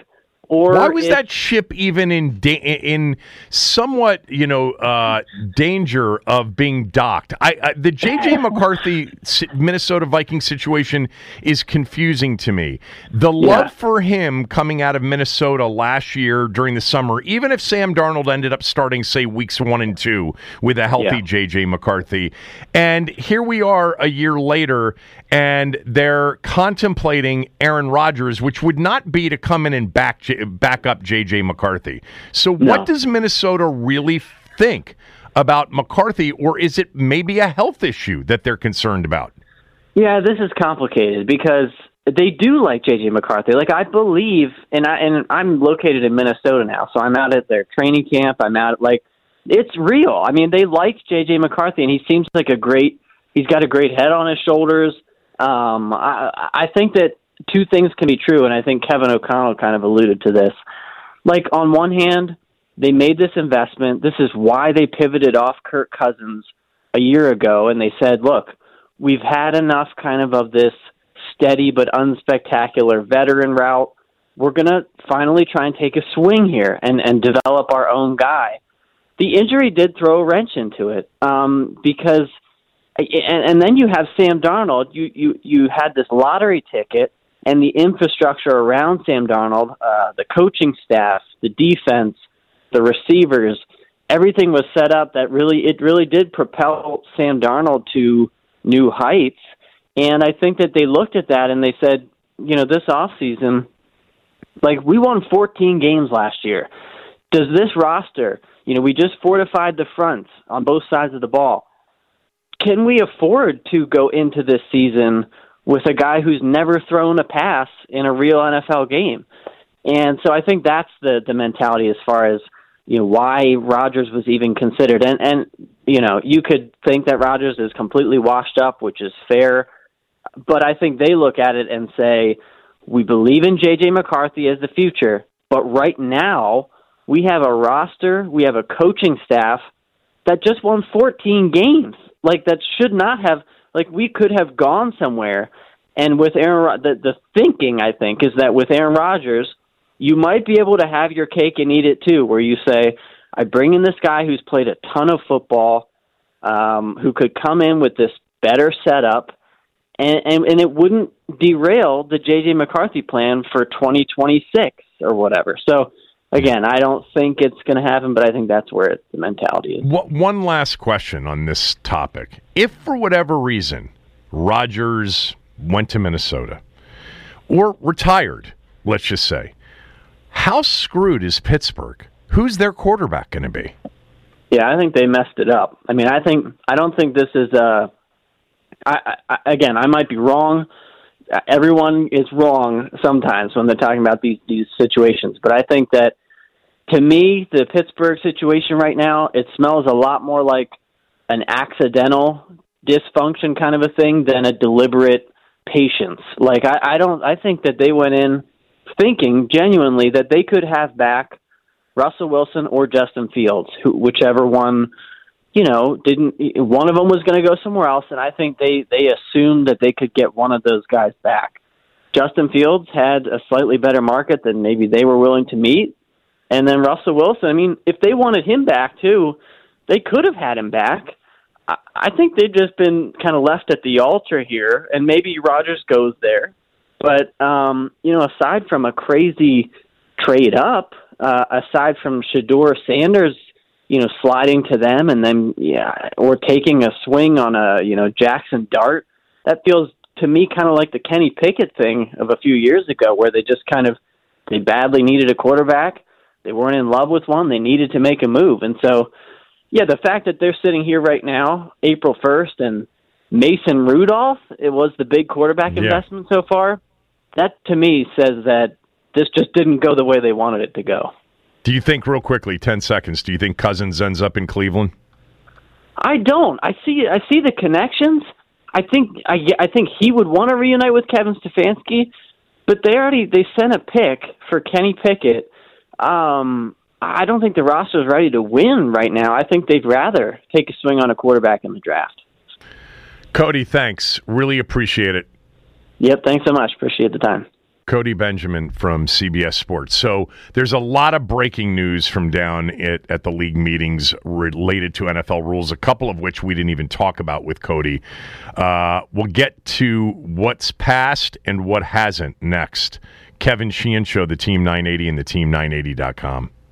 Or why was if, that ship even in da- in somewhat, you know, uh, danger of being docked? I, I the J J McCarthy Minnesota Vikings situation is confusing to me. The love yeah. for him coming out of Minnesota last year during the summer, even if Sam Darnold ended up starting, say, weeks one and two with a healthy yeah. J J McCarthy, and here we are a year later, and they're contemplating Aaron Rodgers, which would not be to come in and back back up J J McCarthy. So No. what does Minnesota really think about McCarthy, or is it maybe a health issue that they're concerned about? Yeah, this is complicated because they do like J J McCarthy. Like, I believe, and, I, and I'm located in Minnesota now, so I'm out at their training camp. I'm out, like, it's real. I mean, they like J J McCarthy, and he seems like a great, he's got a great head on his shoulders. Um, I, I think that two things can be true, and I think Kevin O'Connell kind of alluded to this. Like, on one hand, they made this investment. This is why they pivoted off Kirk Cousins a year ago, and they said, look, we've had enough kind of of this steady but unspectacular veteran route. We're going to finally try and take a swing here and, and develop our own guy. The injury did throw a wrench into it um, because – And, and then you have Sam Darnold. You, you you had this lottery ticket, and the infrastructure around Sam Darnold, uh, the coaching staff, the defense, the receivers, everything was set up that really it really did propel Sam Darnold to new heights. And I think that they looked at that and they said, you know, this offseason, like, we won fourteen games last year. Does this roster, you know, we just fortified the fronts on both sides of the ball. Can we afford to go into this season with a guy who's never thrown a pass in a real N F L game? And so I think that's the, the mentality as far as, you know, why Rodgers was even considered. And, and, you know, you could think that Rodgers is completely washed up, which is fair. But I think they look at it and say, we believe in J J McCarthy as the future, but right now we have a roster, we have a coaching staff that just won fourteen games. Like, that should not have, like, we could have gone somewhere. And with Aaron, the, the thinking, I think, is that with Aaron Rodgers, you might be able to have your cake and eat it too, where you say, I bring in this guy who's played a ton of football, um, who could come in with this better setup, and, and, and it wouldn't derail the J J McCarthy plan for twenty twenty-six or whatever. So, again, I don't think it's going to happen, but I think that's where it, the mentality is. One last question on this topic. If, for whatever reason, Rodgers went to Minnesota or retired, let's just say, how screwed is Pittsburgh? Who's their quarterback going to be? Yeah, I think they messed it up. I mean, I think I don't think this is a. I, I, again, I might be wrong. Everyone is wrong sometimes when they're talking about these these situations, but I think that, to me, the Pittsburgh situation right now, it smells a lot more like an accidental dysfunction kind of a thing than a deliberate patience. Like, I, I don't, I think that they went in thinking genuinely that they could have back Russell Wilson or Justin Fields, who, whichever one, you know, didn't, one of them was going to go somewhere else. And I think they, they assumed that they could get one of those guys back. Justin Fields had a slightly better market than maybe they were willing to meet. And then Russell Wilson, I mean, if they wanted him back too, they could have had him back. I, I think they've just been kind of left at the altar here, and maybe Rodgers goes there. But, um, you know, aside from a crazy trade up, uh, aside from Shedeur Sanders, you know, sliding to them and then, yeah, or taking a swing on a, you know, Jackson Dart, that feels to me kind of like the Kenny Pickett thing of a few years ago, where they just kind of, they badly needed a quarterback. They weren't in love with one. They needed to make a move. And so, yeah, the fact that they're sitting here right now, April first, and Mason Rudolph, it was the big quarterback yeah. investment so far, that to me says that this just didn't go the way they wanted it to go. Do you think, real quickly, ten seconds, do you think Cousins ends up in Cleveland? I don't. I see I see the connections. I think I, I think he would want to reunite with Kevin Stefanski, but they already they sent a pick for Kenny Pickett. Um, I don't think the roster is ready to win right now. I think they'd rather take a swing on a quarterback in the draft. Cody, thanks. Really appreciate it. Yep, thanks so much. Appreciate the time. Cody Benjamin from C B S Sports. So there's a lot of breaking news from down at, at the league meetings related to N F L rules, a couple of which we didn't even talk about with Cody. Uh, we'll get to what's passed and what hasn't next. Kevin Sheehan Show, the Team nine eighty and the team nine eighty dot com.